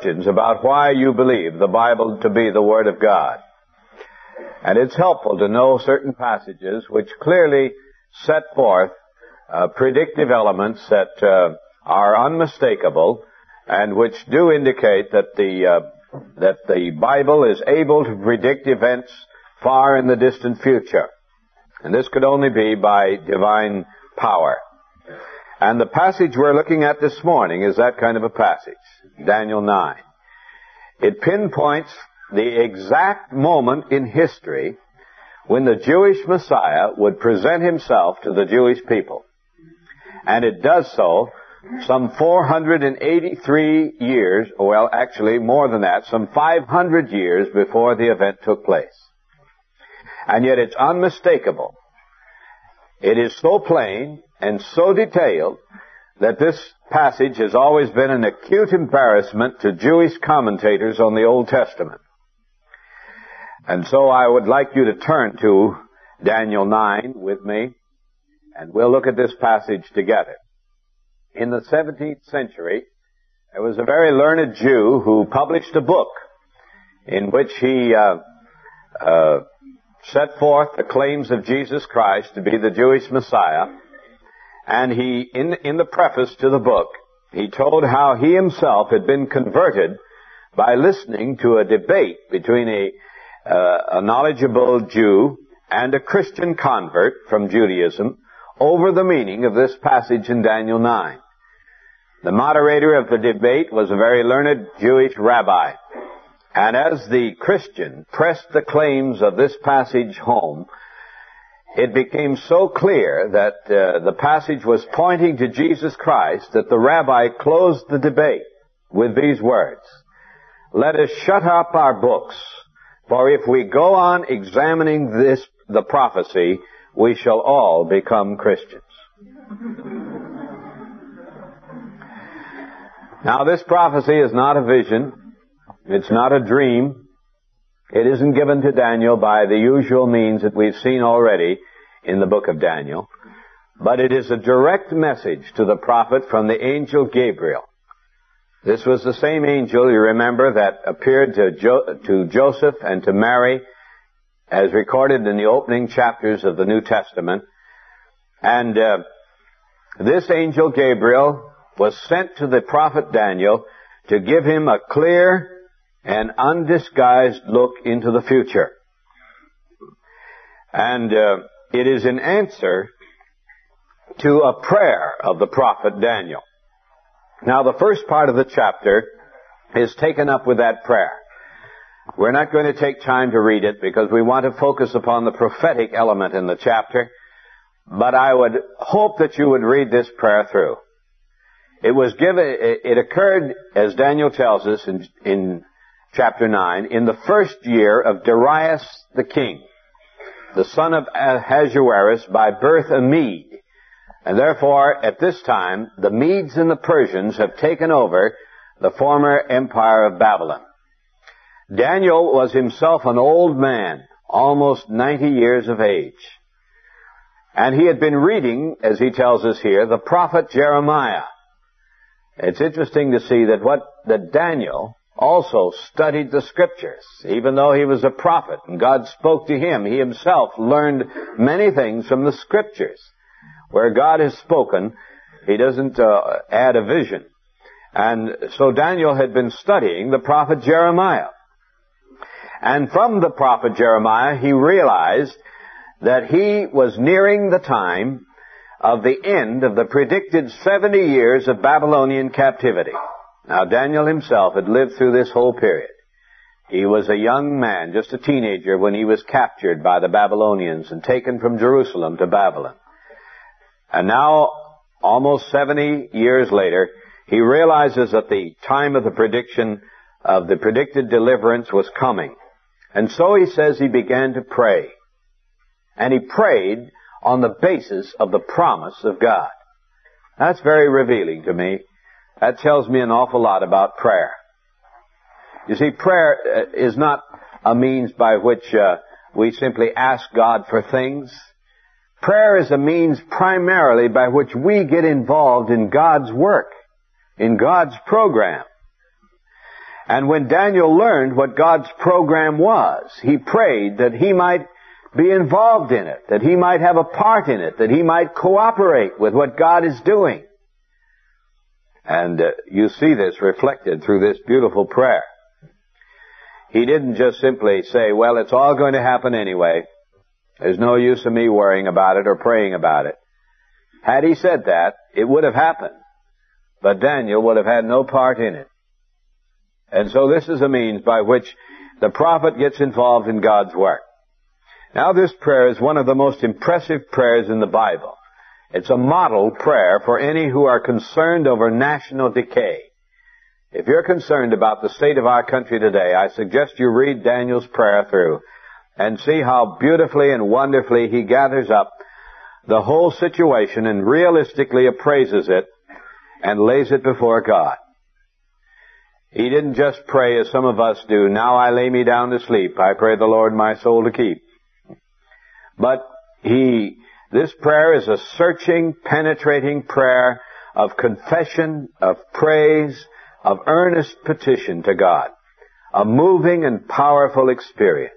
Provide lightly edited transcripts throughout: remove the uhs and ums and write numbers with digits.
questions about why you believe the Bible to be the Word of God. And it's helpful to know certain passages which clearly set forth predictive elements that are unmistakable and which do indicate that the Bible is able to predict events far in the distant future. And this could only be by divine power. And the passage we're looking at this morning is that kind of a passage, Daniel 9. It pinpoints the exact moment in history when the Jewish Messiah would present himself to the Jewish people. And it does so some 483 years, well, actually more than that, some 500 years before the event took place. And yet it's unmistakable. It is so plain and so detailed that this passage has always been an acute embarrassment to Jewish commentators on the Old Testament. And so I would like you to turn to Daniel 9 with me, and we'll look at this passage together. In the 17th century, there was a very learned Jew who published a book in which he set forth the claims of Jesus Christ to be the Jewish Messiah. And he, in the preface to the book, he told how he himself had been converted by listening to a debate between a knowledgeable Jew and a Christian convert from Judaism over the meaning of this passage in Daniel 9. The moderator of the debate was a very learned Jewish rabbi. And as the Christian pressed the claims of this passage home, it became so clear that the passage was pointing to Jesus Christ that the rabbi closed the debate with these words: "Let us shut up our books, for if we go on examining the prophecy, we shall all become Christians." Now, this prophecy is not a vision. It's not a dream. It isn't given to Daniel by the usual means that we've seen already in the book of Daniel. But it is a direct message to the prophet from the angel Gabriel. This was the same angel, you remember, that appeared to Joseph and to Mary, as recorded in the opening chapters of the New Testament. And this angel Gabriel was sent to the prophet Daniel to give him a clear and undisguised look into the future. And it is in answer to a prayer of the prophet Daniel. Now, the first part of the chapter is taken up with that prayer. We're not going to take time to read it because we want to focus upon the prophetic element in the chapter. But I would hope that you would read this prayer through. It occurred, as Daniel tells us in chapter 9, in the first year of Darius the king, the son of Ahasuerus, by birth a Mede. And therefore, at this time, the Medes and the Persians have taken over the former empire of Babylon. Daniel was himself an old man, almost 90 years of age. And he had been reading, as he tells us here, the prophet Jeremiah. It's interesting to see that Daniel also studied the Scriptures. Even though he was a prophet and God spoke to him, he himself learned many things from the Scriptures. Where God has spoken, he doesn't add a vision. And so Daniel had been studying the prophet Jeremiah. And from the prophet Jeremiah, he realized that he was nearing the time of the end of the predicted 70 years of Babylonian captivity. Now, Daniel himself had lived through this whole period. He was a young man, just a teenager, when he was captured by the Babylonians and taken from Jerusalem to Babylon. And now, almost 70 years later, he realizes that the time of the prediction of the predicted deliverance was coming. And so he says he began to pray. And he prayed on the basis of the promise of God. That's very revealing to me. That tells me an awful lot about prayer. You see, prayer is not a means by which we simply ask God for things. Prayer is a means primarily by which we get involved in God's work, in God's program. And when Daniel learned what God's program was, he prayed that he might be involved in it, that he might have a part in it, that he might cooperate with what God is doing. And you see this reflected through this beautiful prayer. He didn't just simply say, well, it's all going to happen anyway. There's no use of me worrying about it or praying about it. Had he said that, it would have happened. But Daniel would have had no part in it. And so this is a means by which the prophet gets involved in God's work. Now this prayer is one of the most impressive prayers in the Bible. It's a model prayer for any who are concerned over national decay. If you're concerned about the state of our country today, I suggest you read Daniel's prayer through and see how beautifully and wonderfully he gathers up the whole situation and realistically appraises it and lays it before God. He didn't just pray as some of us do, now I lay me down to sleep, I pray the Lord my soul to keep. But this prayer is a searching, penetrating prayer of confession, of praise, of earnest petition to God. A moving and powerful experience.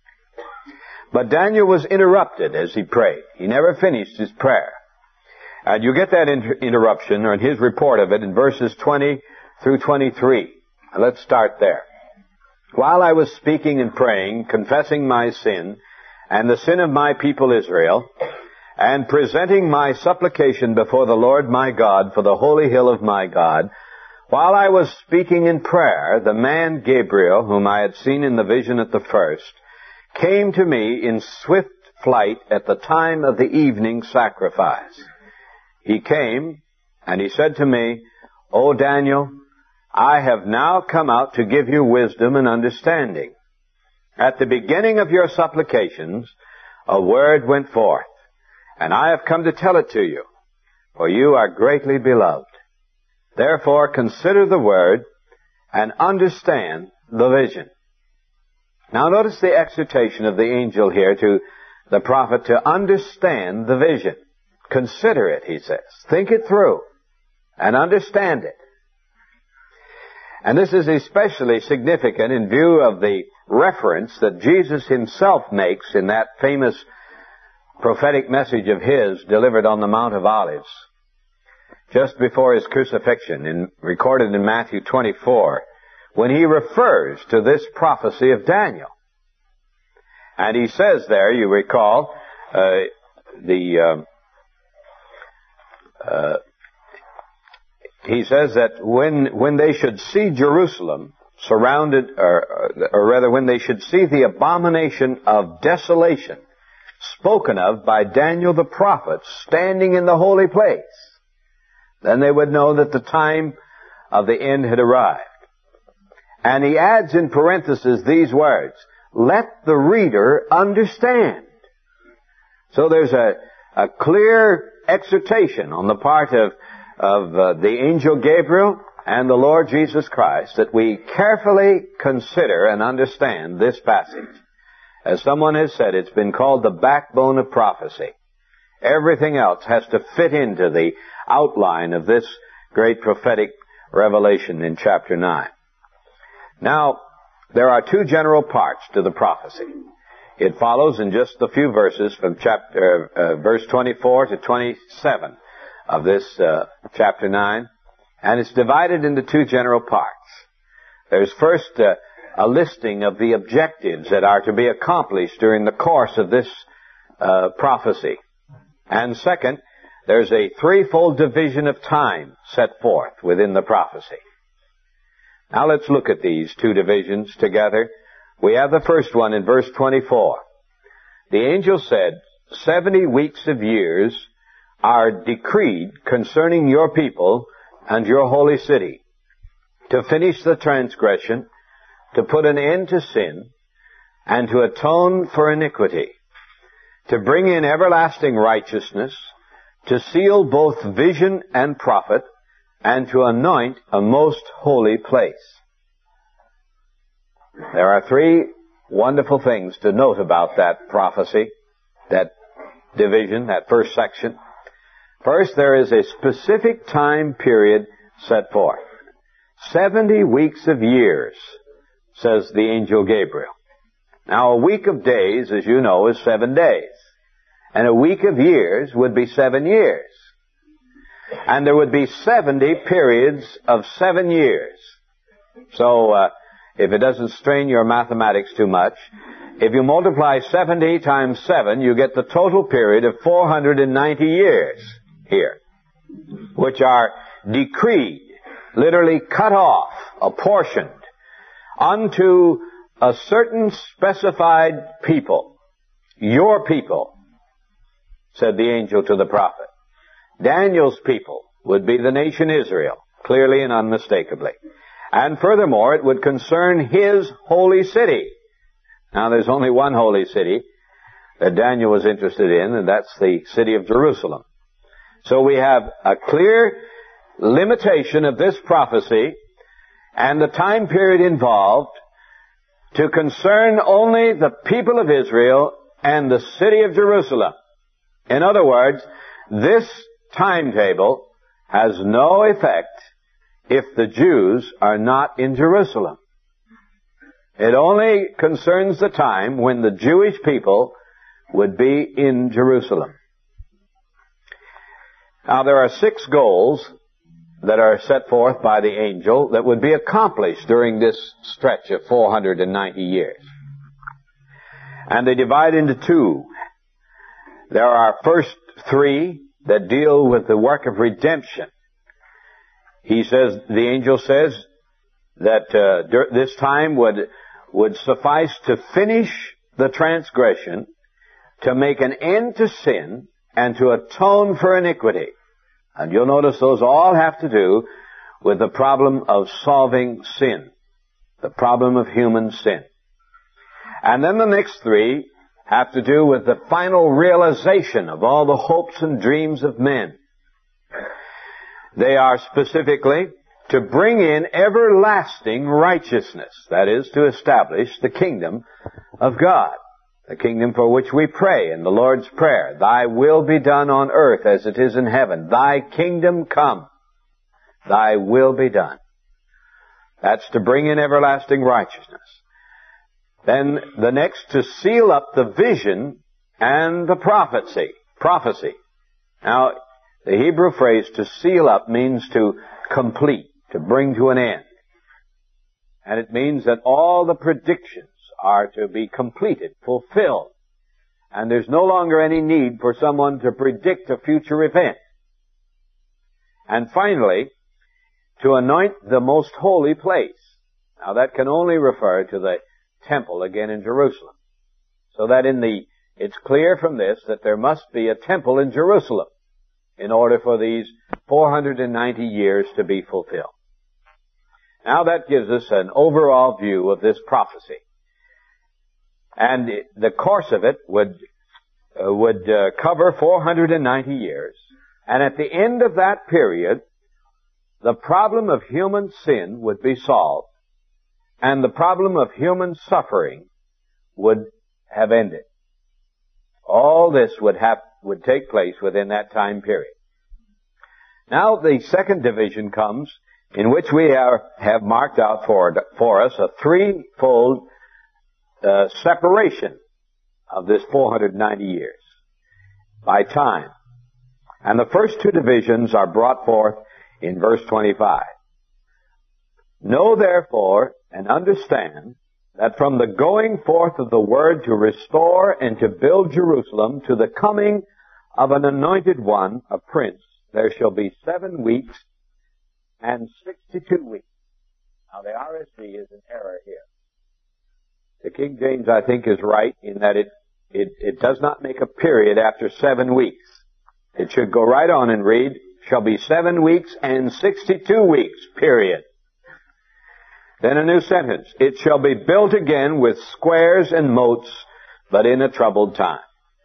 But Daniel was interrupted as he prayed. He never finished his prayer. And you get that interruption, or in his report of it, in verses 20 through 23. Let's start there. While I was speaking and praying, confessing my sin, and the sin of my people Israel, and presenting my supplication before the Lord my God for the holy hill of my God, while I was speaking in prayer, the man Gabriel, whom I had seen in the vision at the first, came to me in swift flight at the time of the evening sacrifice. He came, and he said to me, O Daniel, I have now come out to give you wisdom and understanding. At the beginning of your supplications, a word went forth, and I have come to tell it to you, for you are greatly beloved. Therefore consider the word and understand the vision. Now notice the exhortation of the angel here to the prophet to understand the vision. Consider it, he says. Think it through and understand it. And this is especially significant in view of the reference that Jesus himself makes in that famous prophetic message of his delivered on the Mount of Olives just before his crucifixion, recorded in Matthew 24, when he refers to this prophecy of Daniel. And he says there, you recall, he says that when they should see Jerusalem surrounded, or rather when they should see the abomination of desolation spoken of by Daniel the prophet standing in the holy place, then they would know that the time of the end had arrived. And he adds in parentheses these words, let the reader understand. So there's a clear exhortation on the part of the angel Gabriel and the Lord Jesus Christ that we carefully consider and understand this passage. As someone has said, it's been called the backbone of prophecy. Everything else has to fit into the outline of this great prophetic revelation in chapter 9. Now, there are two general parts to the prophecy. It follows in just a few verses from verse 24 to 27 of this chapter 9, and it's divided into two general parts. There's first a listing of the objectives that are to be accomplished during the course of this prophecy. And second, there's a threefold division of time set forth within the prophecy. Now let's look at these two divisions together. We have the first one in verse 24. The angel said, 70 weeks of years are decreed concerning your people and your holy city, to finish the transgression, to put an end to sin, and to atone for iniquity, to bring in everlasting righteousness, to seal both vision and prophet, and to anoint a most holy place. There are three wonderful things to note about that prophecy, that division, that first section. First, there is a specific time period set forth. 70 weeks of years, says the angel Gabriel. Now, a week of days, as you know, is 7 days. And a week of years would be 7 years. And there would be 70 periods of 7 years. So, if it doesn't strain your mathematics too much, if you multiply 70 times 7, you get the total period of 490 years here, which are decreed, literally cut off, apportioned, unto a certain specified people. Your people, said the angel to the prophet. Daniel's people would be the nation Israel, clearly and unmistakably. And furthermore, it would concern his holy city. Now, there's only one holy city that Daniel was interested in, and that's the city of Jerusalem. So we have a clear limitation of this prophecy and the time period involved to concern only the people of Israel and the city of Jerusalem. In other words, this timetable has no effect if the Jews are not in Jerusalem. It only concerns the time when the Jewish people would be in Jerusalem. Now, there are 6 goals that are set forth by the angel that would be accomplished during this stretch of 490 years. And they divide into 2. There are first 3 that deal with the work of redemption. He says, the angel says that this time would suffice to finish the transgression, to make an end to sin, and to atone for iniquity. And you'll notice those all have to do with the problem of solving sin, the problem of human sin. And then the next 3 have to do with the final realization of all the hopes and dreams of men. They are specifically to bring in everlasting righteousness, that is, to establish the kingdom of God, the kingdom for which we pray in the Lord's Prayer. Thy will be done on earth as it is in heaven. Thy kingdom come. Thy will be done. That's to bring in everlasting righteousness. Then the next, to seal up the vision and the prophecy. Now, the Hebrew phrase to seal up means to complete, to bring to an end. And it means that all the predictions are to be completed, fulfilled. And there's no longer any need for someone to predict a future event. And finally, to anoint the most holy place. Now that can only refer to the temple again in Jerusalem. So that it's clear from this that there must be a temple in Jerusalem in order for these 490 years to be fulfilled. Now that gives us an overall view of this prophecy. And the course of it would cover 490 years. And at the end of that period, the problem of human sin would be solved. And the problem of human suffering would have ended. All this would take place within that time period. Now the second division comes, in which we have marked out for us a threefold separation of this 490 years by time. And the first 2 divisions are brought forth in verse 25. Know therefore and understand that from the going forth of the word to restore and to build Jerusalem to the coming of an anointed one, a prince, there shall be 7 weeks and 62 weeks. Now the RSV is an error here. The King James, I think, is right in that it does not make a period after 7 weeks. It should go right on and read, shall be 7 weeks and 62 weeks, period. Then a new sentence. It shall be built again with squares and moats, but in a troubled time.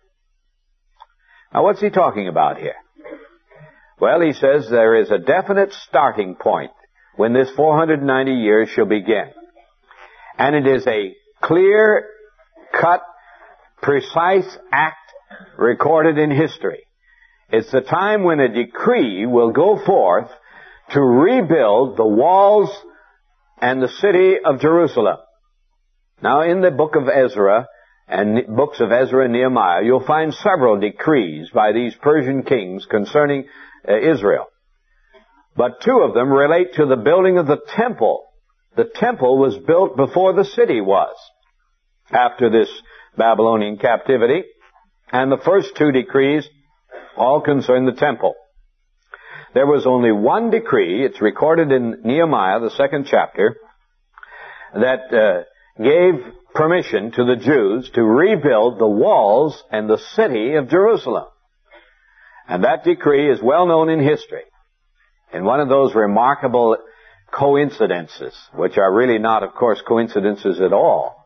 Now what's he talking about here? Well, he says there is a definite starting point when this 490 years shall begin. And it is a clear-cut, precise act recorded in history. It's the time when a decree will go forth to rebuild the walls and the city of Jerusalem. Now, in the book of Ezra and books of Ezra and Nehemiah, you'll find several decrees by these Persian kings concerning Israel. But two of them relate to the building of the temple. The temple was built before the city was, after this Babylonian captivity. And the first two decrees all concern the temple. There was only one decree, it's recorded in Nehemiah, the 2nd chapter, that gave permission to the Jews to rebuild the walls and the city of Jerusalem. And that decree is well known in history. In one of those remarkable coincidences, which are really not, of course, coincidences at all,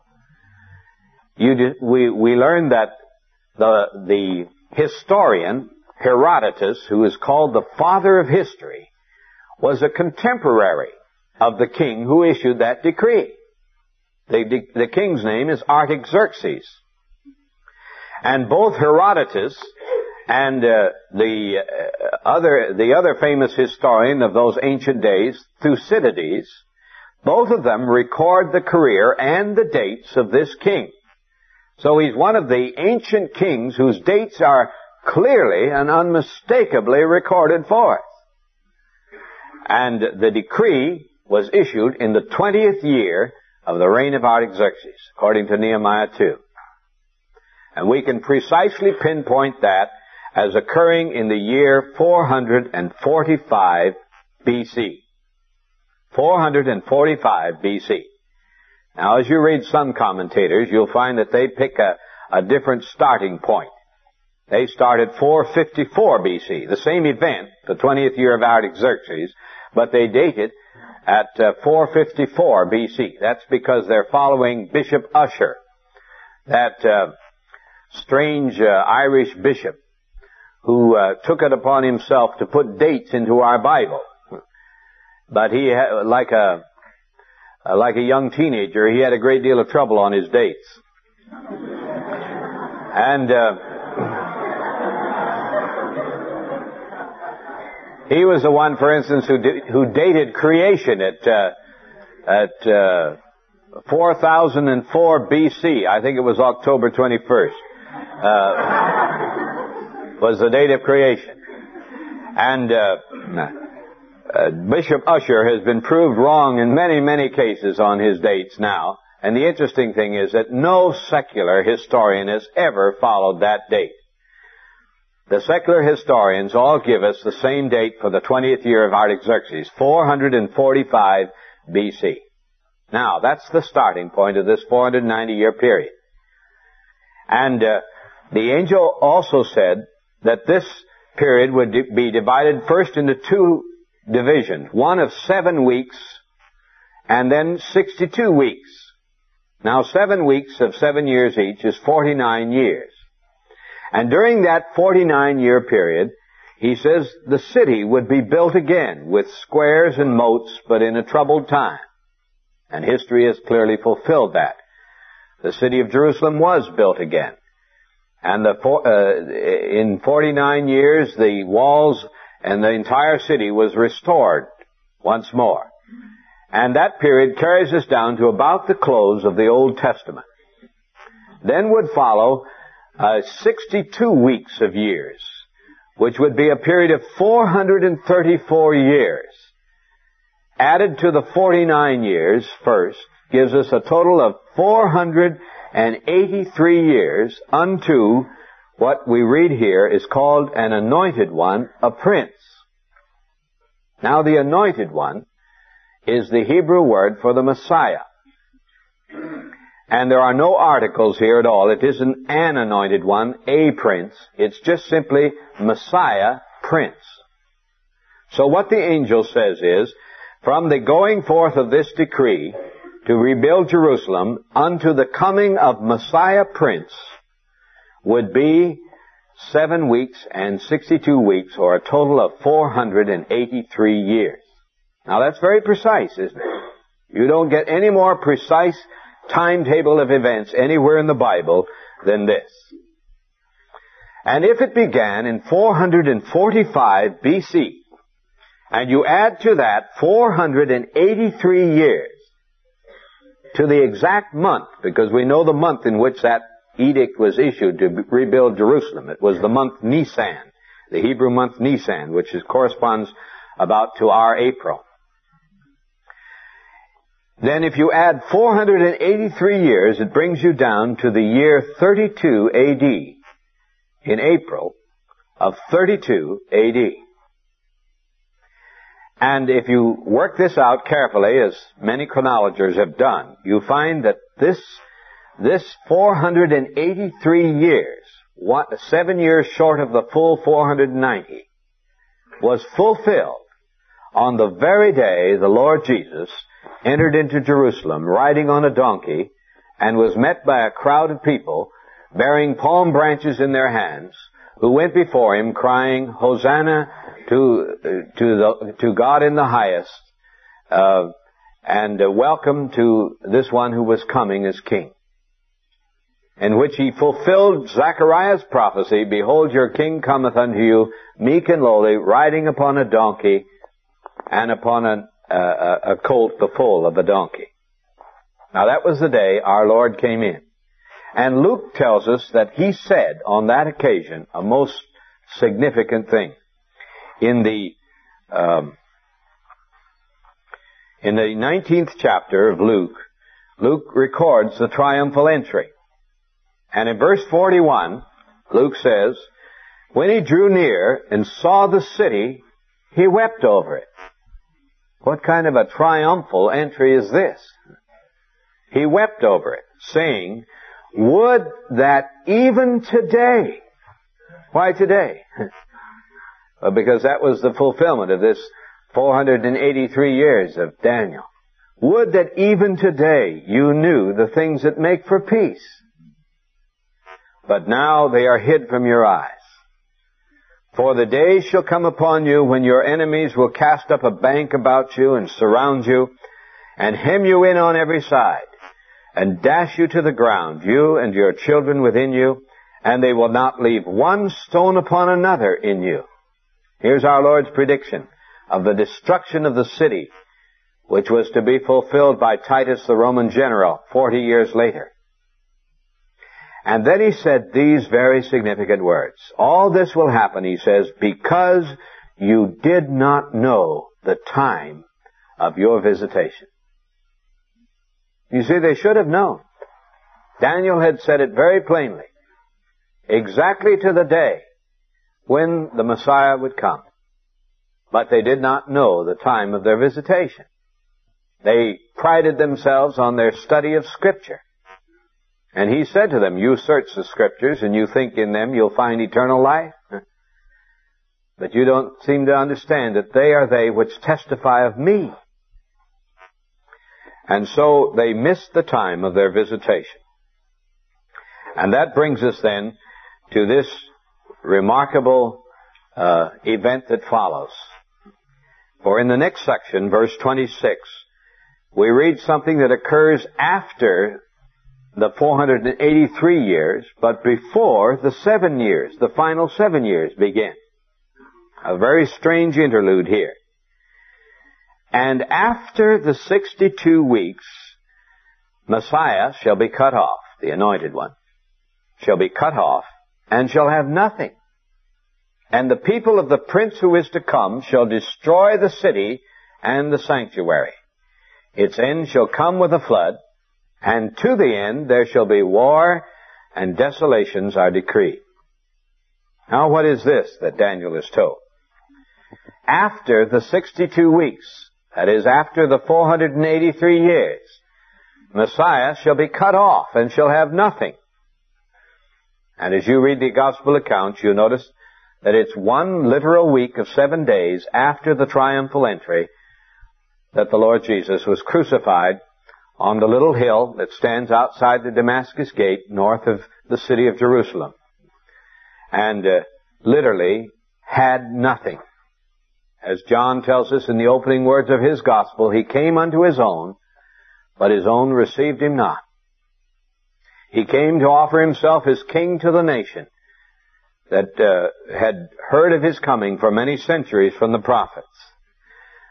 we learn that the historian Herodotus, who is called the father of history, was a contemporary of the king who issued that decree. The king's name is Artaxerxes. And both Herodotus and the other famous historian of those ancient days, Thucydides, both of them record the career and the dates of this king. So he's one of the ancient kings whose dates are clearly and unmistakably recorded for us. And the decree was issued in the 20th year of the reign of Artaxerxes, according to Nehemiah 2. And we can precisely pinpoint that as occurring in the year 445 BC. 445 BC. Now, as you read some commentators, you'll find that they pick a different starting point. They start at 454 BC, the same event, the 20th year of Artaxerxes, but they date it at 454 BC. That's because they're following Bishop Ussher, that strange Irish bishop who took it upon himself to put dates into our Bible. But he had, like a young teenager, he had a great deal of trouble on his dates. And he was the one, for instance, who dated creation at 4004 BC. I think it was October 21st. Was the date of creation. And Bishop Ussher has been proved wrong in many, many cases on his dates now. And the interesting thing is that no secular historian has ever followed that date. The secular historians all give us the same date for the 20th year of Artaxerxes, 445 BC. Now, that's the starting point of this 490-year period. And the angel also said that this period would be divided first into two divisions, one of 7 weeks and then 62 weeks. Now, 7 weeks of 7 years each is 49 years. And during that 49-year period, he says the city would be built again with squares and moats, but in a troubled time. And history has clearly fulfilled that. The city of Jerusalem was built again. And in 49 years, the walls and the entire city was restored once more. And that period carries us down to about the close of the Old Testament. Then would follow 62 weeks of years, which would be a period of 434 years. Added to the 49 years first, gives us a total of 483 years unto what we read here is called an anointed one, a prince. Now, the anointed one is the Hebrew word for the Messiah. And there are no articles here at all. It isn't an anointed one, a prince. It's just simply Messiah, prince. So what the angel says is, from the going forth of this decree to rebuild Jerusalem unto the coming of Messiah, prince, would be 7 weeks and 62 weeks, or a total of 483 years. Now that's very precise, isn't it? You don't get any more precise timetable of events anywhere in the Bible than this. And if it began in 445 BC And you add to that 483 years to the exact month, because we know the month in which that edict was issued to rebuild Jerusalem. It was the month Nisan, the Hebrew month Nisan, which corresponds about to our April. Then if you add 483 years, it brings you down to the year 32 A.D., in April of 32 A.D. And if you work this out carefully, as many chronologers have done, you find that this 483 years, 7 years short of the full 490, was fulfilled on the very day the Lord Jesus entered into Jerusalem riding on a donkey and was met by a crowd of people bearing palm branches in their hands, who went before him crying, Hosanna to God in the highest, and welcome to this one who was coming as king. In which he fulfilled Zechariah's prophecy, behold, your king cometh unto you, meek and lowly, riding upon a donkey, and upon a colt, the foal of a donkey. Now that was the day our Lord came in. And Luke tells us that he said on that occasion a most significant thing. In the 19th chapter of Luke, Luke records the triumphal entry. And in verse 41, Luke says, when he drew near and saw the city, he wept over it. What kind of a triumphal entry is this? He wept over it, saying, would that even today. Why today? Well, because that was the fulfillment of this 483 years of Daniel. Would that even today you knew the things that make for peace. But now they are hid from your eyes. For the days shall come upon you when your enemies will cast up a bank about you and surround you and hem you in on every side, and dash you to the ground, you and your children within you, and they will not leave one stone upon another in you. Here's our Lord's prediction of the destruction of the city, which was to be fulfilled by Titus the Roman general 40 years later. And then he said these very significant words. All this will happen, he says, because you did not know the time of your visitation. You see, they should have known. Daniel had said it very plainly, exactly to the day when the Messiah would come. But they did not know the time of their visitation. They prided themselves on their study of Scripture. And he said to them, you search the Scriptures and you think in them you'll find eternal life. But you don't seem to understand that they are they which testify of me. And so they missed the time of their visitation. And that brings us then to this remarkable event that follows. For in the next section, verse 26, we read something that occurs after the 483 years, but before the 7 years, the final 7 years begin. A very strange interlude here. And after the 62 weeks, Messiah shall be cut off, the anointed one, shall be cut off, and shall have nothing. And the people of the prince who is to come shall destroy the city and the sanctuary. Its end shall come with a flood, and to the end there shall be war, and desolations are decreed. Now what is this that Daniel is told? After the 62 weeks, that is, after the 483 years, Messiah shall be cut off and shall have nothing. And as you read the gospel accounts, you'll notice that it's one literal week of 7 days after the triumphal entry that the Lord Jesus was crucified on the little hill that stands outside the Damascus gate north of the city of Jerusalem. And literally had nothing. As John tells us in the opening words of his gospel, he came unto his own, but his own received him not. He came to offer himself as king to the nation that had heard of his coming for many centuries from the prophets.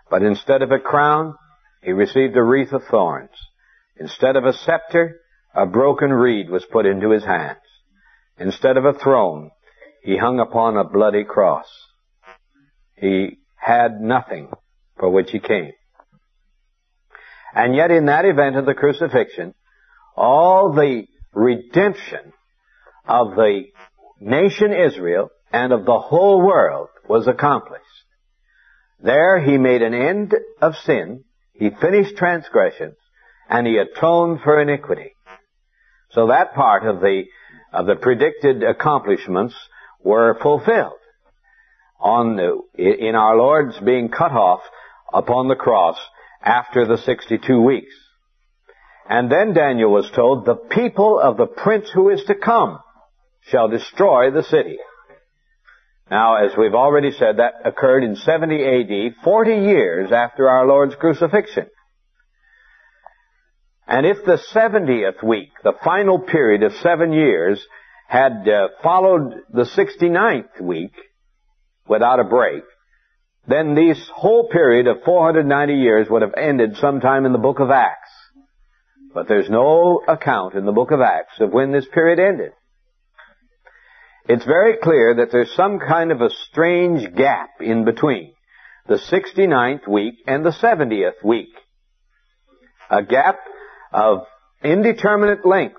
But instead of a crown, he received a wreath of thorns. Instead of a scepter, a broken reed was put into his hands. Instead of a throne, he hung upon a bloody cross. He had nothing for which he came. And yet in that event of the crucifixion, all the redemption of the nation Israel and of the whole world was accomplished. There he made an end of sin, he finished transgressions, and he atoned for iniquity. So that part of the predicted accomplishments were fulfilled in our Lord's being cut off upon the cross after the 62 weeks. And then Daniel was told, the people of the prince who is to come shall destroy the city. Now, as we've already said, that occurred in 70 A.D., 40 years after our Lord's crucifixion. And if the 70th week, the final period of 7 years, had followed the 69th week without a break, then this whole period of 490 years would have ended sometime in the book of Acts. But there's no account in the book of Acts of when this period ended. It's very clear that there's some kind of a strange gap in between the 69th week and the 70th week. A gap of indeterminate length.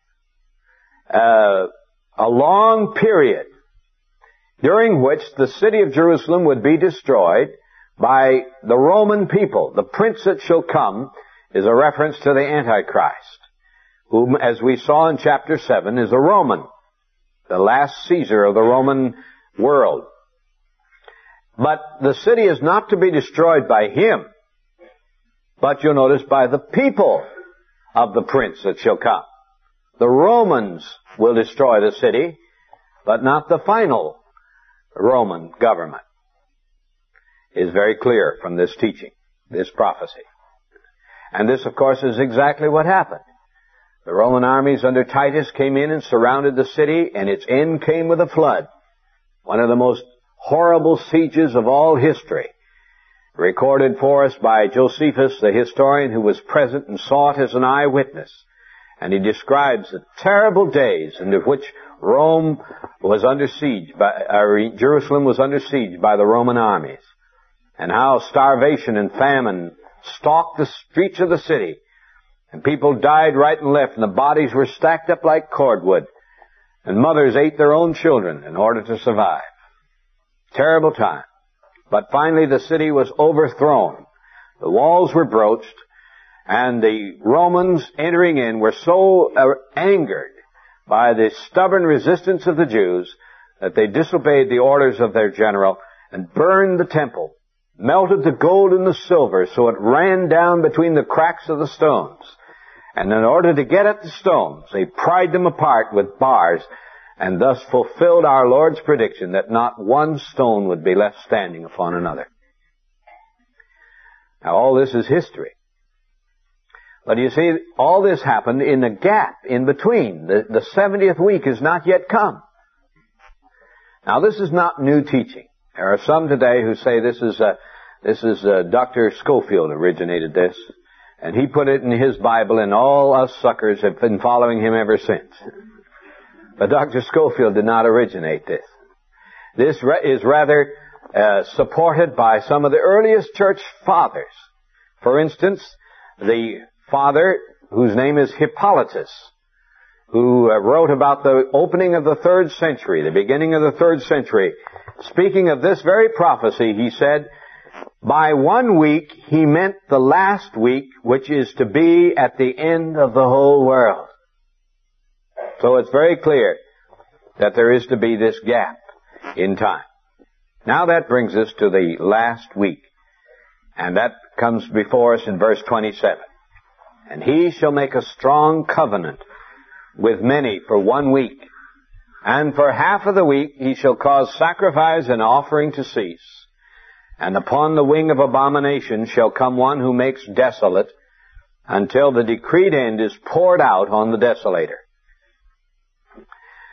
A long period during which the city of Jerusalem would be destroyed by the Roman people. The prince that shall come is a reference to the Antichrist, whom, as we saw in chapter 7, is a Roman, the last Caesar of the Roman world. But the city is not to be destroyed by him, but you'll notice by the people of the prince that shall come. The Romans will destroy the city, but not the final Roman government. It is very clear from this teaching, this prophecy. And this, of course, is exactly what happened. The Roman armies under Titus came in and surrounded the city, and its end came with a flood. One of the most horrible sieges of all history, recorded for us by Josephus, the historian who was present and saw it as an eyewitness. And he describes the terrible days in which Rome was under siege, Jerusalem was under siege by the Roman armies, and how starvation and famine stalked the streets of the city, and people died right and left, and the bodies were stacked up like cordwood, and mothers ate their own children in order to survive. Terrible time. But finally the city was overthrown. The walls were broached, and the Romans entering in were so angered by the stubborn resistance of the Jews that they disobeyed the orders of their general and burned the temple, melted the gold and the silver so it ran down between the cracks of the stones. And in order to get at the stones, they pried them apart with bars and thus fulfilled our Lord's prediction that not one stone would be left standing upon another. Now all this is history. But you see, all this happened in a gap in between. The 70th week has not yet come. Now this is not new teaching. There are some today who say this is Dr. Scofield originated this, and he put it in his Bible, and all us suckers have been following him ever since. But Dr. Scofield did not originate this. This is rather supported by some of the earliest church fathers. For instance, the father whose name is Hippolytus, who wrote about the opening of the 3rd century, the beginning of the 3rd century. Speaking of this very prophecy, he said, by 1 week he meant the last week, which is to be at the end of the whole world. So it's very clear that there is to be this gap in time. Now that brings us to the last week. And that comes before us in verse 27. And he shall make a strong covenant with many for 1 week. And for half of the week he shall cause sacrifice and offering to cease. And upon the wing of abomination shall come one who makes desolate, until the decreed end is poured out on the desolator.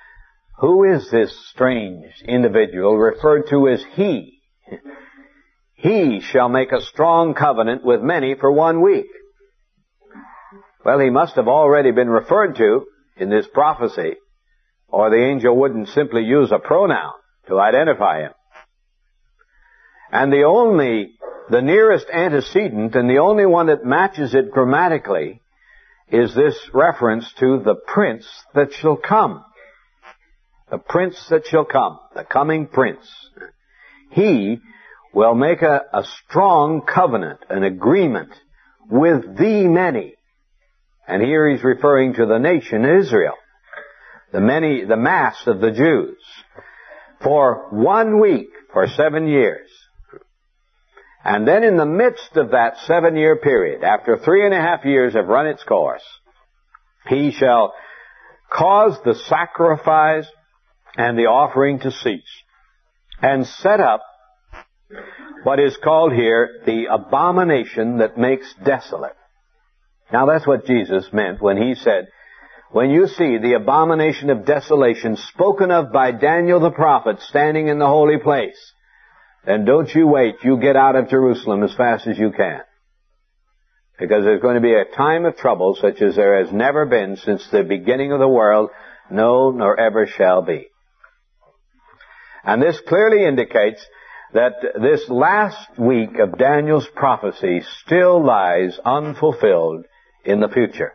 Who is this strange individual referred to as he? He shall make a strong covenant with many for 1 week. Well, he must have already been referred to in this prophecy, or the angel wouldn't simply use a pronoun to identify him. And the nearest antecedent, and the only one that matches it grammatically, is this reference to the prince that shall come. The prince that shall come, the coming prince. He will make a strong covenant, an agreement with the many. And here he's referring to the nation Israel, the mass of the Jews, for 1 week, for 7 years. And then in the midst of that 7-year period, after 3.5 years have run its course, he shall cause the sacrifice and the offering to cease, and set up what is called here the abomination that makes desolate. Now that's what Jesus meant when he said, when you see the abomination of desolation spoken of by Daniel the prophet standing in the holy place, then don't you wait. You get out of Jerusalem as fast as you can. Because there's going to be a time of trouble such as there has never been since the beginning of the world, no, nor ever shall be. And this clearly indicates that this last week of Daniel's prophecy still lies unfulfilled in the future.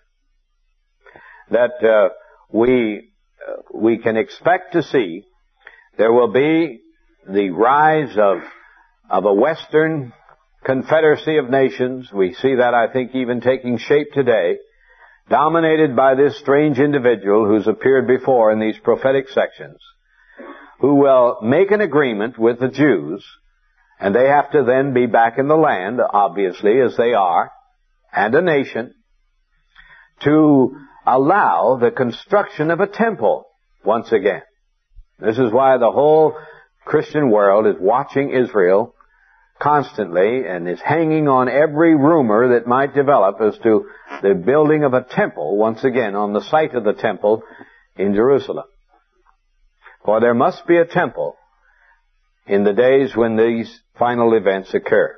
That we can expect to see there will be the rise of a Western confederacy of nations. We see that, I think, even taking shape today, dominated by this strange individual who's appeared before in these prophetic sections, who will make an agreement with the Jews, and they have to then be back in the land, obviously, as they are, and a nation, to allow the construction of a temple once again. This is why the whole Christian world is watching Israel constantly and is hanging on every rumor that might develop as to the building of a temple once again on the site of the temple in Jerusalem. For there must be a temple in the days when these final events occur.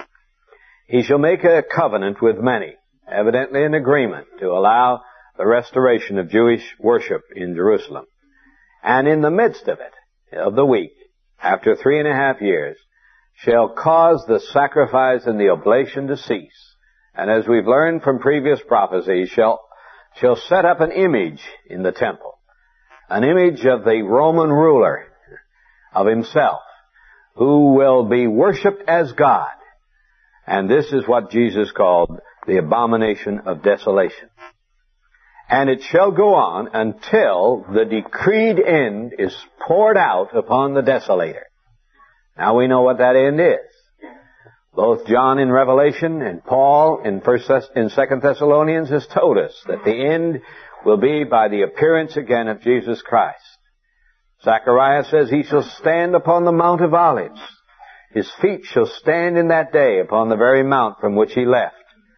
He shall make a covenant with many, evidently an agreement to allow the restoration of Jewish worship in Jerusalem. And in the midst of it, of the week, after 3.5 years, shall cause the sacrifice and the oblation to cease. And as we've learned from previous prophecies, shall set up an image in the temple. An image of the Roman ruler, of himself, who will be worshipped as God. And this is what Jesus called the abomination of desolation. And it shall go on until the decreed end is poured out upon the desolator. Now we know what that end is. Both John in Revelation and Paul in 2 Thessalonians has told us that the end will be by the appearance again of Jesus Christ. Zechariah says he shall stand upon the Mount of Olives. His feet shall stand in that day upon the very mount from which he left.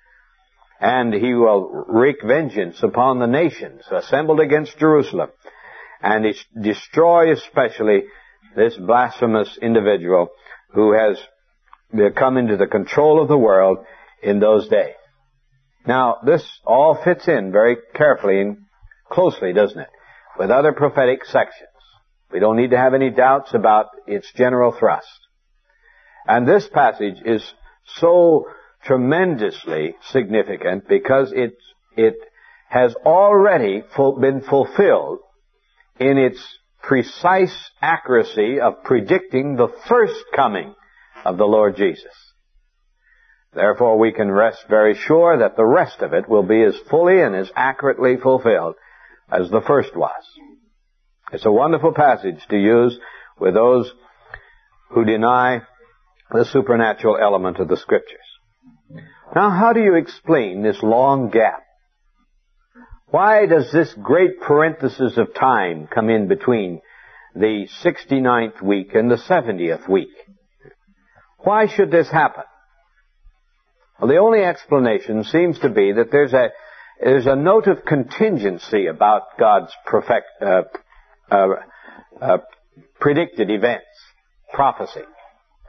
And he will wreak vengeance upon the nations assembled against Jerusalem, and destroy especially this blasphemous individual who has come into the control of the world in those days. Now, this all fits in very carefully and closely, doesn't it, with other prophetic sections. We don't need to have any doubts about its general thrust. And this passage is so tremendously significant because it has already been fulfilled in its precise accuracy of predicting the first coming of the Lord Jesus. Therefore, we can rest very sure that the rest of it will be as fully and as accurately fulfilled as the first was. It's a wonderful passage to use with those who deny the supernatural element of the Scriptures. Now, how do you explain this long gap? Why does this great parenthesis of time come in between the 69th week and the 70th week? Why should this happen? Well, the only explanation seems to be that there's a note of contingency about God's predicted events, prophecy.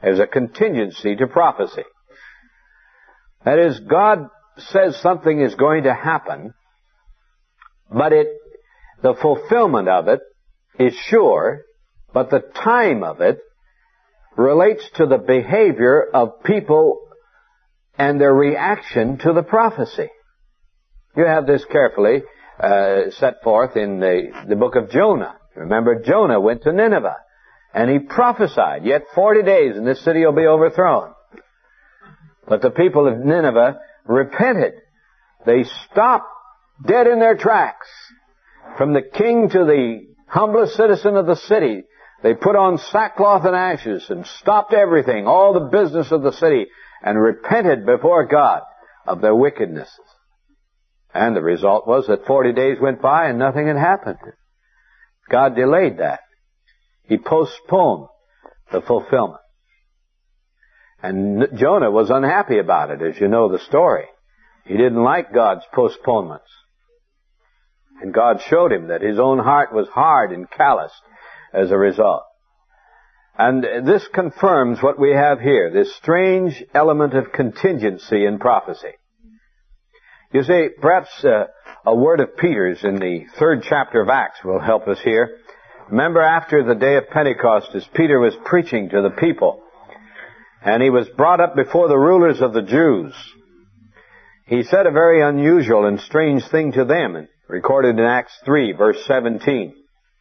There's a contingency to prophecy. That is, God says something is going to happen, but the fulfillment of it is sure, but the time of it relates to the behavior of people and their reaction to the prophecy. You have this carefully set forth in the book of Jonah. Remember, Jonah went to Nineveh, and he prophesied, "Yet 40 days and this city will be overthrown." But the people of Nineveh repented. They stopped dead in their tracks. From the king to the humblest citizen of the city, they put on sackcloth and ashes and stopped everything, all the business of the city, and repented before God of their wickednesses. And the result was that 40 days went by and nothing had happened. God delayed that. He postponed the fulfillment. And Jonah was unhappy about it, as you know the story. He didn't like God's postponements. And God showed him that his own heart was hard and calloused as a result. And this confirms what we have here, this strange element of contingency in prophecy. You see, perhaps a word of Peter's in the 3rd chapter of Acts will help us here. Remember, after the day of Pentecost, as Peter was preaching to the people, and he was brought up before the rulers of the Jews, he said a very unusual and strange thing to them, recorded in Acts 3, verse 17.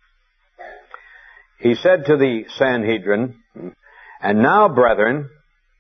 He said to the Sanhedrin, "And now, brethren,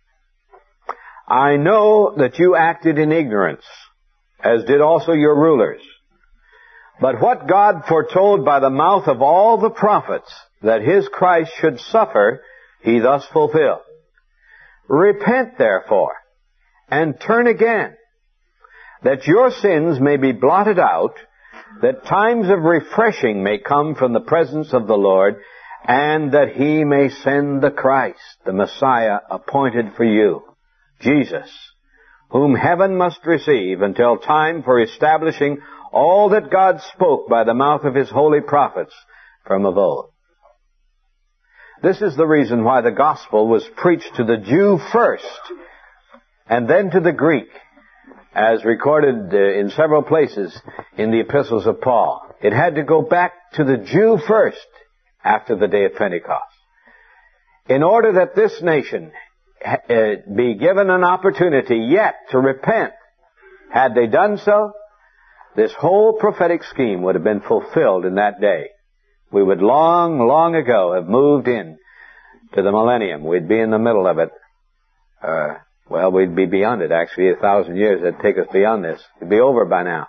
I know that you acted in ignorance, as did also your rulers. But what God foretold by the mouth of all the prophets, that his Christ should suffer, he thus fulfilled. Repent, therefore, and turn again, that your sins may be blotted out, that times of refreshing may come from the presence of the Lord, and that he may send the Christ, the Messiah appointed for you, Jesus, whom heaven must receive until time for establishing all that God spoke by the mouth of his holy prophets from of old." This is the reason why the gospel was preached to the Jew first, and then to the Greek, as recorded in several places in the epistles of Paul. It had to go back to the Jew first after the day of Pentecost, in order that this nation be given an opportunity yet to repent. Had they done so, this whole prophetic scheme would have been fulfilled in that day. We would long, long ago have moved in to the millennium. We'd be in the middle of it. We'd be beyond it, actually. 1,000 years would take us beyond this. It'd be over by now.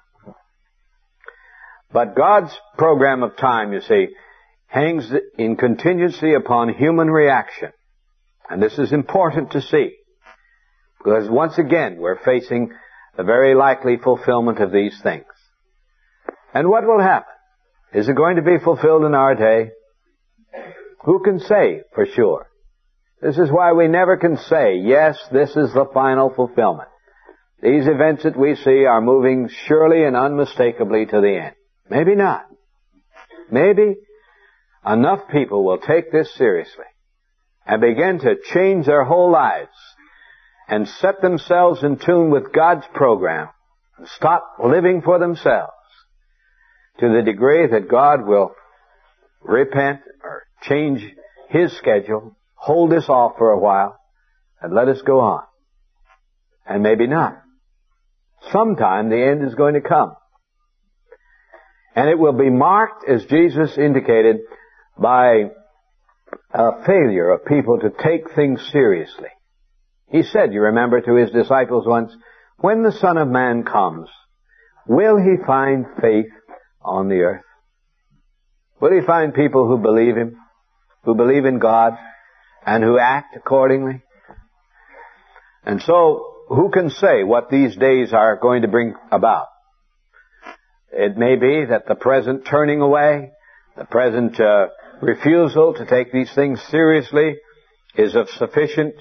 But God's program of time, you see, hangs in contingency upon human reaction. And this is important to see, because once again we're facing the very likely fulfillment of these things. And what will happen? Is it going to be fulfilled in our day? Who can say for sure? This is why we never can say, yes, this is the final fulfillment. These events that we see are moving surely and unmistakably to the end. Maybe not. Maybe enough people will take this seriously and begin to change their whole lives and set themselves in tune with God's program and stop living for themselves to the degree that God will repent or change his schedule, hold us off for a while, and let us go on. And maybe not. Sometime the end is going to come. And it will be marked, as Jesus indicated, by a failure of people to take things seriously. He said, you remember, to his disciples once, "When the Son of Man comes, will he find faith on the earth?" Will he find people who believe him, who believe in God, and who act accordingly? And so, who can say what these days are going to bring about? It may be that the present turning away, the present refusal to take these things seriously is of sufficient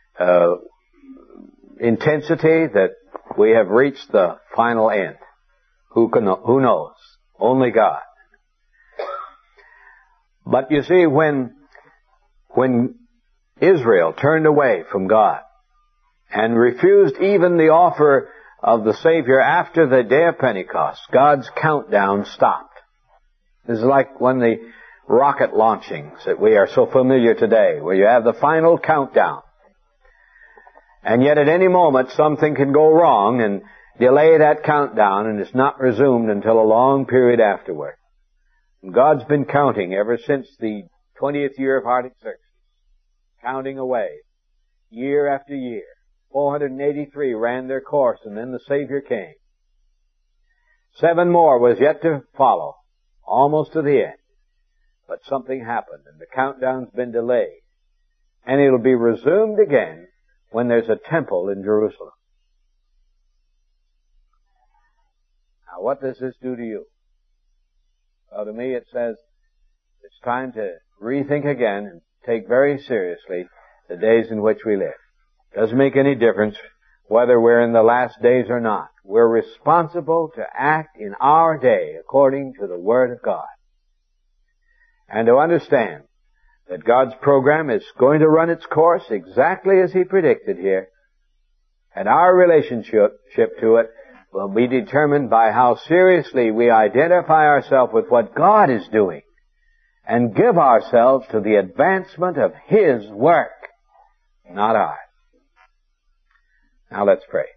intensity that we have reached the final end. Who knows? Only God. But you see, when Israel turned away from God and refused even the offer of the Savior after the day of Pentecost, God's countdown stopped. This is like when the rocket launchings that we are so familiar today, where you have the final countdown. And yet at any moment something can go wrong and delay that countdown, and it's not resumed until a long period afterward. And God's been counting ever since the 20th year of Artaxerxes, counting away year after year. 483 ran their course, and then the Savior came. 7 more was yet to follow, almost to the end. But something happened, and the countdown's been delayed. And it'll be resumed again when there's a temple in Jerusalem. Now, what does this do to you? Well, to me it says it's time to rethink again and take very seriously the days in which we live. Doesn't make any difference whether we're in the last days or not. We're responsible to act in our day according to the Word of God. And to understand that God's program is going to run its course exactly as He predicted here. And our relationship to it will be determined by how seriously we identify ourselves with what God is doing and give ourselves to the advancement of His work, not ours. Now let's pray.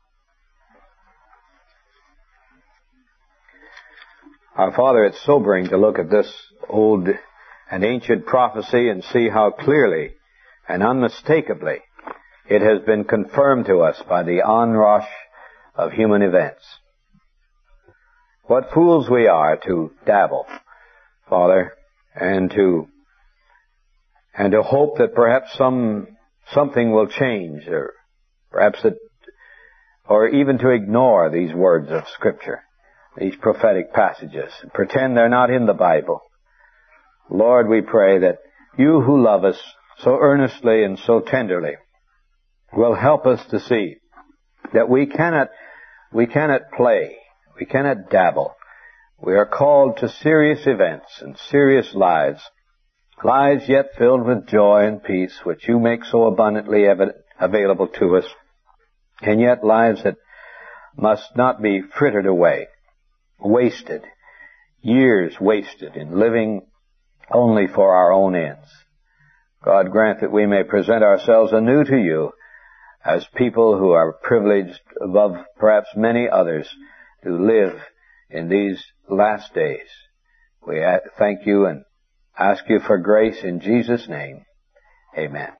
Our Father, it's sobering to look at this old and ancient prophecy and see how clearly and unmistakably it has been confirmed to us by the onrush of human events. What fools we are to dabble, Father, and to hope that perhaps something will change, or perhaps or even to ignore these words of Scripture, these prophetic passages, and pretend they're not in the Bible. Lord, we pray that You who love us so earnestly and so tenderly will help us to see that we cannot play, we cannot dabble. We are called to serious events and serious lives yet filled with joy and peace, which You make so abundantly available to us, and yet lives that must not be frittered away, wasted, years wasted in living only for our own ends. God, grant that we may present ourselves anew to You as people who are privileged above perhaps many others to live in these last days. We thank You and ask You for grace in Jesus' name. Amen.